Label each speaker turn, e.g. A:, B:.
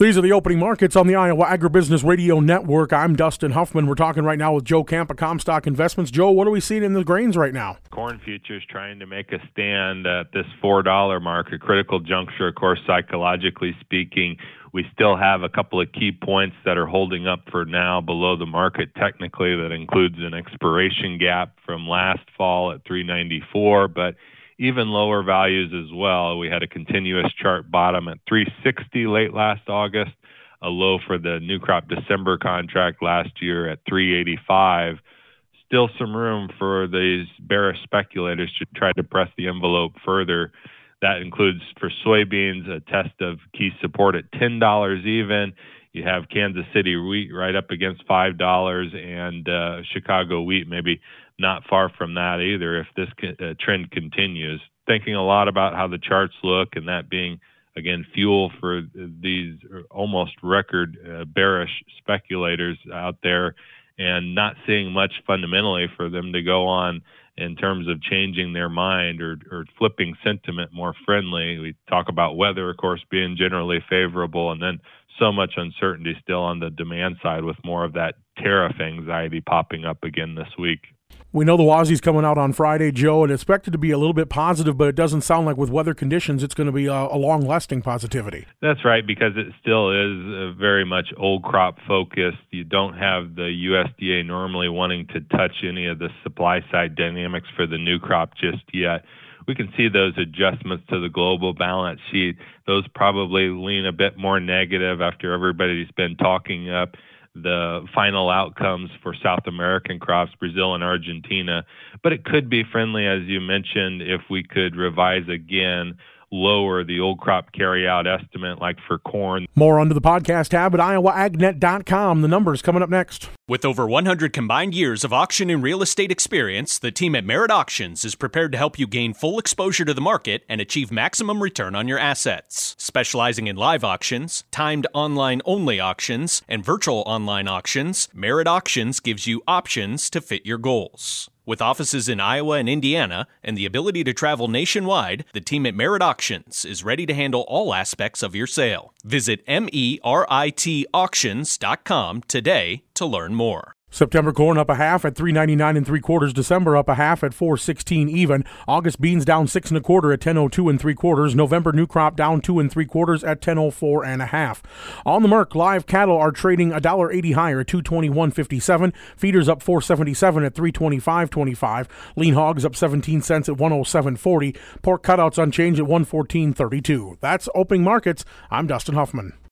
A: These are the opening markets on the Iowa Agribusiness Radio Network. I'm Dustin Huffman. We're talking right now with Joe Camp of Comstock Investments. Joe, what are we seeing in the grains right now?
B: Corn futures trying to make a stand at this $4 mark, a critical juncture. Of course, psychologically speaking, we still have a couple of key points that are holding up for now below the market technically. That includes an expiration gap from last fall at 394, but even lower values as well. We had a continuous chart bottom at 360 late last August, a low for the new crop December contract last year at 385. Still some room for these bearish speculators to try to press the envelope further. That includes for soybeans, a test of key support at $10 even. You have Kansas City wheat right up against $5 and Chicago wheat maybe not far from that either if this trend continues. Thinking a lot about how the charts look and that being, again, fuel for these almost record bearish speculators out there and not seeing much fundamentally for them to go on in terms of changing their mind or flipping sentiment more friendly. We talk about weather, of course, being generally favorable, and then so much uncertainty still on the demand side with more of that tariff anxiety popping up again this week.
A: We know the WASDE's coming out on Friday, Joe, and expected to be a little bit positive, but it doesn't sound like with weather conditions it's going to be a long-lasting positivity.
B: That's right, because it still is very much old crop focused. You don't have the USDA normally wanting to touch any of the supply side dynamics for the new crop just yet. We can see those adjustments to the global balance sheet. Those probably lean a bit more negative after everybody's been talking up the final outcomes for South American crops, Brazil and Argentina. But it could be friendly, as you mentioned, if we could revise again, lower the old crop carryout estimate like for corn.
A: More under the podcast tab at iowaagnet.com. The numbers coming up next.
C: With over 100 combined years of auction and real estate experience, the team at Merit Auctions is prepared to help you gain full exposure to the market and achieve maximum return on your assets. Specializing in live auctions, timed online-only auctions, and virtual online auctions, Merit Auctions gives you options to fit your goals. With offices in Iowa and Indiana and the ability to travel nationwide, the team at Merit Auctions is ready to handle all aspects of your sale. Visit meritauctions.com today to learn more.
A: September corn up a half at 3.99 3/4. December up a half at 4.16 even. August beans down 6 1/4 at 10.02 3/4. November new crop down 2 3/4 at 10.04 1/2. On the Merc, live cattle are trading $1.80 higher at 221.57. Feeders up 4.77 at 325.25. Lean hogs up 17 cents at 107.40. Pork cutouts unchanged at 114.32. That's opening markets. I'm Dustin Huffman.